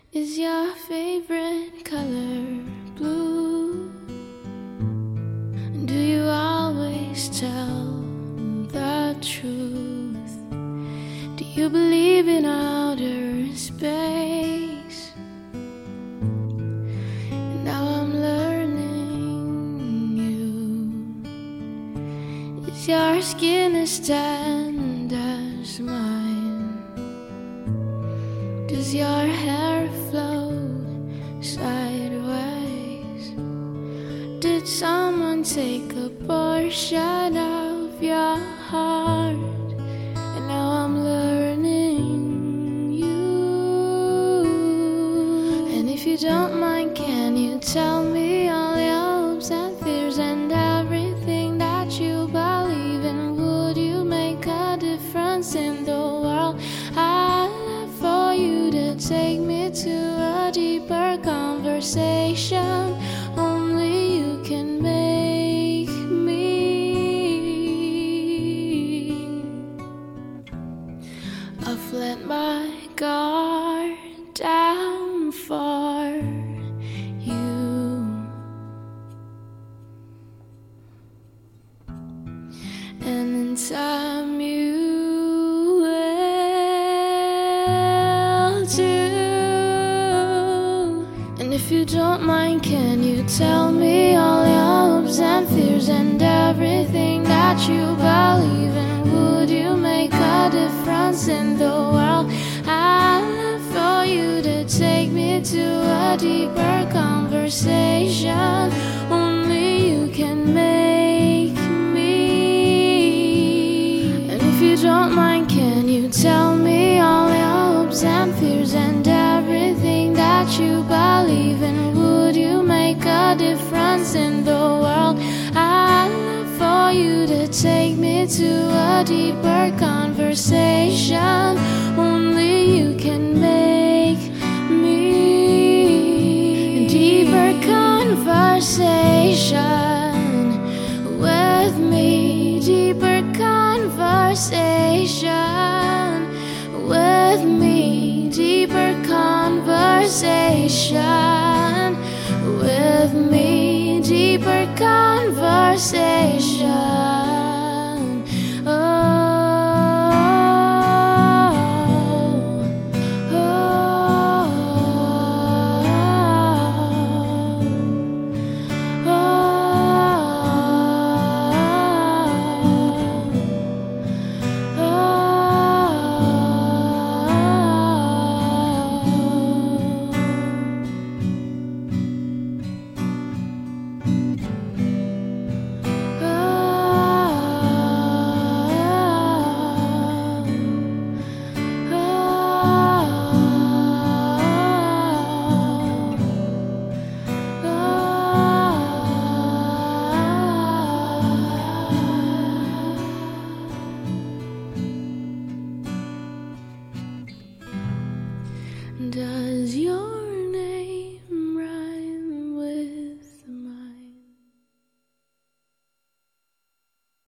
Is your favorite color blue? Do you always tell the truth? Do you believe in outer space? And now I'm learning you. Is your skin as tanned as mine? Does your hair flow sideways? Did someone take a portion of your heart? And now I'm learning you. And if you don't mind, can you tell me all your hopes and fears and everything that you believe in? Would you make a difference in the world? I'd love for you to take me to a deeper conversation. Only you can make me. I've let my guard down for you, and in time you will too. And if you don't mind, can you tell me all your hopes and fears and everything that you believe in? Would you make a difference in the world? I'd love for you to take me to a deeper conversation. Only you can make me. And if you don't mind, can you tell me all your hopes and fears and everything that you believe in? Would you make a difference in the world? I'd love for you to take me to a deeper conversation. Only you